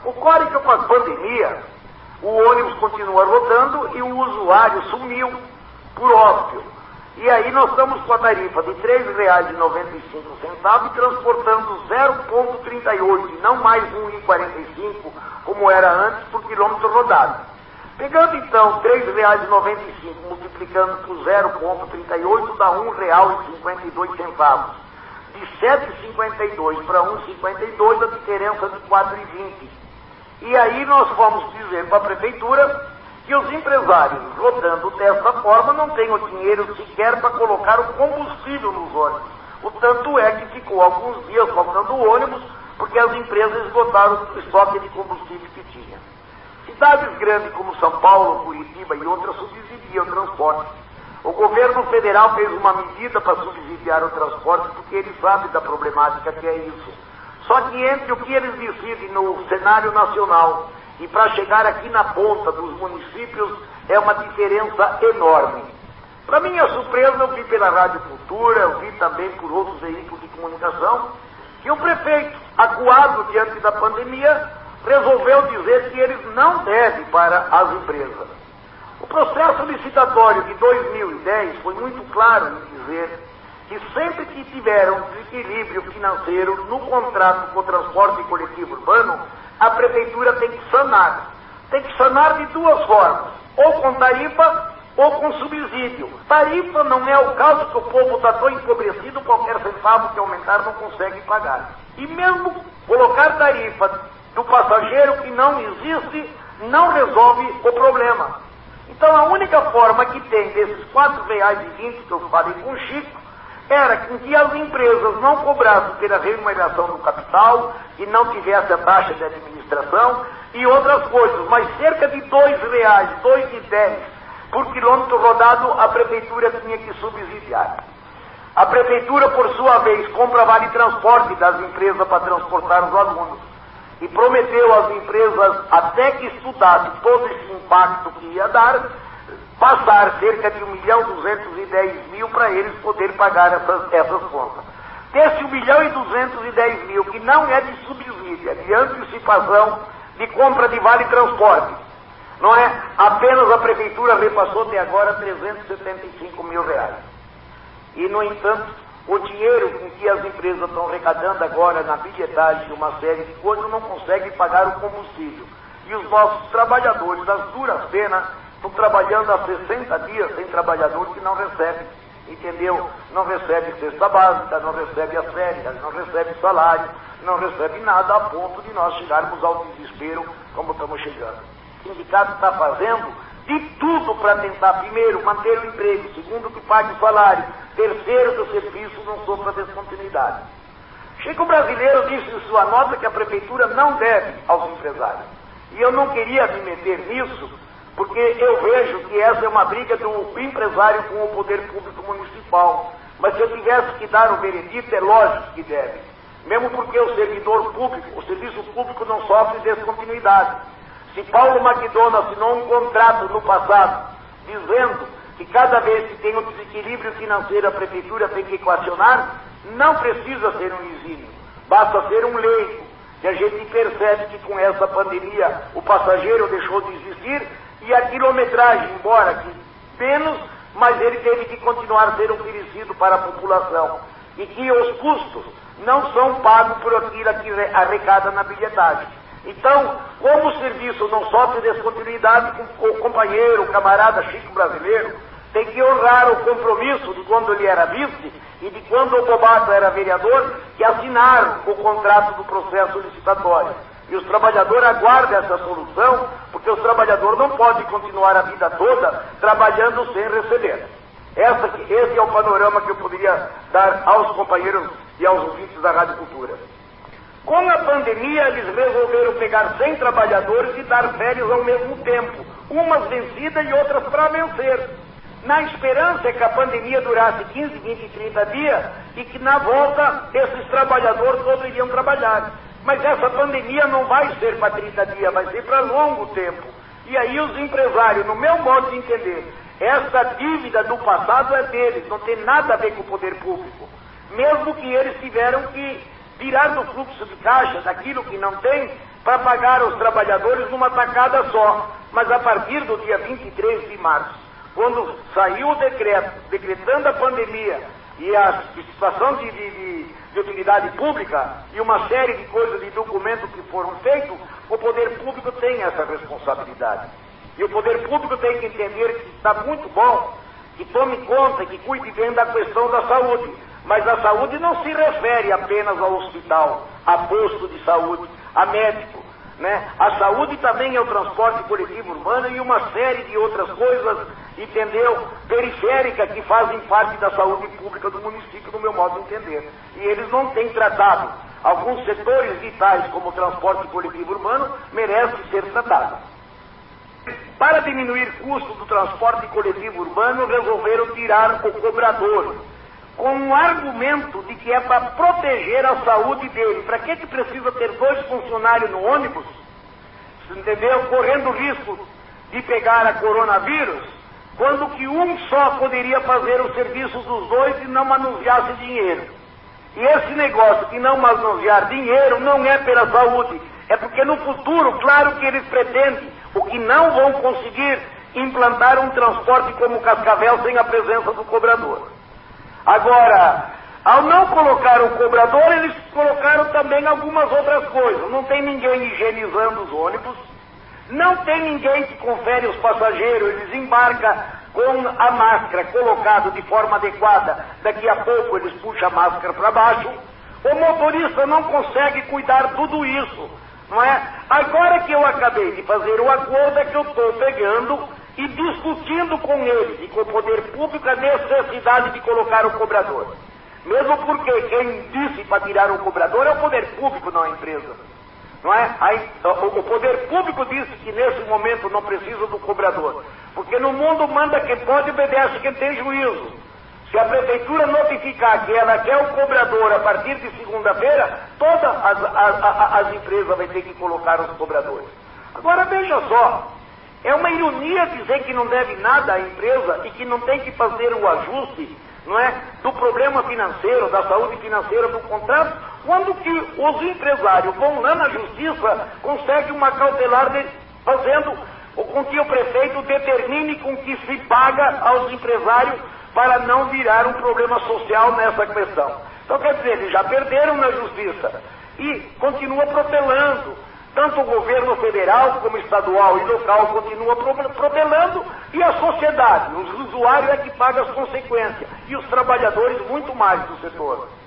Ocorre que com a pandemia, o ônibus continua rodando e o usuário sumiu, por óbvio. E aí nós estamos com a tarifa de R$ 3,95 e transportando 0,38 e não mais 1,45 como era antes por quilômetro rodado. Pegando então R$ 3,95 multiplicando por 0,38 dá R$ 1,52. De 7,52 para 1,52 a diferença de 4,20. E aí nós vamos dizer para a prefeitura que os empresários, rodando dessa forma, não têm o dinheiro sequer para colocar o combustível nos ônibus. O tanto é que ficou alguns dias faltando o ônibus, porque as empresas esgotaram o estoque de combustível que tinha. Cidades grandes como São Paulo, Curitiba e outras subsidiam o transporte. O governo federal fez uma medida para subsidiar o transporte, porque ele sabe da problemática que é isso. Só que entre o que eles decidem no cenário nacional e para chegar aqui na ponta dos municípios é uma diferença enorme. Para minha surpresa, eu vi pela Rádio Cultura, eu vi também por outros veículos de comunicação, que o prefeito, acuado diante da pandemia, resolveu dizer que eles não devem para as empresas. O processo licitatório de 2010 foi muito claro em dizer que sempre que tiver um desequilíbrio financeiro no contrato com o transporte coletivo urbano, a prefeitura tem que sanar. Tem que sanar de duas formas, ou com tarifa ou com subsídio. Tarifa não é o caso que o povo está tão empobrecido, qualquer centavo que aumentar não consegue pagar. E mesmo colocar tarifa do passageiro que não existe, não resolve o problema. Então a única forma que tem desses R$ 4,20 que eu falei com o Chico, era que as empresas não cobrassem pela remuneração do capital, que não tivesse a taxa de administração e outras coisas, mas cerca de R$ 2,00, R$ 2,10 por quilômetro rodado a prefeitura tinha que subsidiar. A prefeitura, por sua vez, compra vale transporte das empresas para transportar os alunos e prometeu às empresas, até que estudasse todo esse impacto que ia dar, passar cerca de 1.210.000 para eles poderem pagar essas contas. Desse 1.210.000, que não é de subsídio, é de antecipação de compra de vale transporte, não é? Apenas a prefeitura repassou até agora R$ 375 mil. E, no entanto, o dinheiro com que as empresas estão arrecadando agora na bilhetagem de uma série de coisas não consegue pagar o combustível. E os nossos trabalhadores, das duras penas, estão trabalhando há 60 dias sem trabalhador que não recebe, entendeu? Não recebe cesta básica, não recebe as férias, não recebe salário, não recebe nada a ponto de nós chegarmos ao desespero como estamos chegando. O sindicato está fazendo de tudo para tentar, primeiro, manter o emprego, segundo, que pague o salário, terceiro, que o serviço não sofra descontinuidade. Chico Brasileiro disse em sua nota que a prefeitura não deve aos empresários. E eu não queria me meter nisso, porque eu vejo que essa é uma briga do empresário com o poder público municipal. Mas se eu tivesse que dar o veredito, é lógico que deve. Mesmo porque o servidor público, o serviço público não sofre descontinuidade. Se Paulo McDonald assinou um contrato no passado, dizendo que cada vez que tem um desequilíbrio financeiro a prefeitura tem que equacionar, não precisa ser um exímio, basta ser um leigo. E a gente percebe que com essa pandemia o passageiro deixou de existir e a quilometragem, embora que menos, mas ele teve que continuar a ser oferecido para a população. E que os custos não são pagos por aquilo que arrecada na bilhetagem. Então, como o serviço não sofre descontinuidade, o companheiro, o camarada Chico Brasileiro, tem que honrar o compromisso de quando ele era vice e de quando o Bobato era vereador, que assinaram o contrato do processo licitatório. E os trabalhadores aguardam essa solução, porque os trabalhadores não podem continuar a vida toda trabalhando sem receber. Esse é o panorama que eu poderia dar aos companheiros e aos ouvintes da Rádio Cultura. Com a pandemia, eles resolveram pegar 100 trabalhadores e dar férias ao mesmo tempo, umas vencidas e outras para vencer, na esperança que a pandemia durasse 15, 20, 30 dias e que na volta esses trabalhadores todos iriam trabalhar. Mas essa pandemia não vai ser para 30 dias, vai ser para longo tempo. E aí os empresários, no meu modo de entender, essa dívida do passado é deles, não tem nada a ver com o poder público. Mesmo que eles tiveram que tirar do fluxo de caixa daquilo que não tem, para pagar aos trabalhadores numa tacada só, mas a partir do dia 23 de março, quando saiu o decreto decretando a pandemia e a situação de utilidade pública e uma série de coisas, de documentos que foram feitos, o poder público tem essa responsabilidade. E o poder público tem que entender que está muito bom, que tome conta, que cuide bem da questão da saúde. Mas a saúde não se refere apenas ao hospital, a posto de saúde, a médico, né? A saúde também é o transporte coletivo urbano e uma série de outras coisas, entendeu? Periféricas que fazem parte da saúde pública do município, no meu modo de entender. E eles não têm tratado. Alguns setores vitais, como o transporte coletivo urbano, merecem ser tratados. Para diminuir custo do transporte coletivo urbano, resolveram tirar o cobrador, com um argumento de que é para proteger a saúde dele. Para que precisa ter 2 funcionários no ônibus, entendeu? Correndo risco de pegar a coronavírus, quando que um só poderia fazer os serviços dos 2 e não manuseasse dinheiro. E esse negócio de não manusear dinheiro não é pela saúde, é porque no futuro, claro que eles pretendem, o que não vão conseguir, implantar um transporte como Cascavel sem a presença do cobrador. Agora, ao não colocar o cobrador, eles colocaram também algumas outras coisas. Não tem ninguém higienizando os ônibus, não tem ninguém que confere os passageiros, eles embarcam com a máscara colocada de forma adequada, daqui a pouco eles puxam a máscara para baixo. O motorista não consegue cuidar tudo isso, não é? Agora que eu acabei de fazer o acordo é que eu estou pegando e discutindo com eles e com o poder público a necessidade de colocar o cobrador. Mesmo porque quem disse para tirar o cobrador é o poder público, não a empresa. Não é? Aí, o poder público disse que nesse momento não precisa do cobrador. Porque no mundo manda quem pode, obedece quem tem juízo. Se a prefeitura notificar que ela quer o cobrador a partir de segunda-feira, todas as empresas vão ter que colocar os cobradores. Agora veja só, é uma ironia dizer que não deve nada à empresa e que não tem que fazer o ajuste, não é, do problema financeiro, da saúde financeira do contrato, quando que os empresários vão lá na justiça, conseguem uma cautelar fazendo com que o prefeito determine com que se paga aos empresários para não virar um problema social nessa questão. Então, quer dizer, eles já perderam na justiça e continua protelando. Tanto o governo federal como estadual e local continua protelando e a sociedade, os usuários é que pagam as consequências e os trabalhadores muito mais do setor.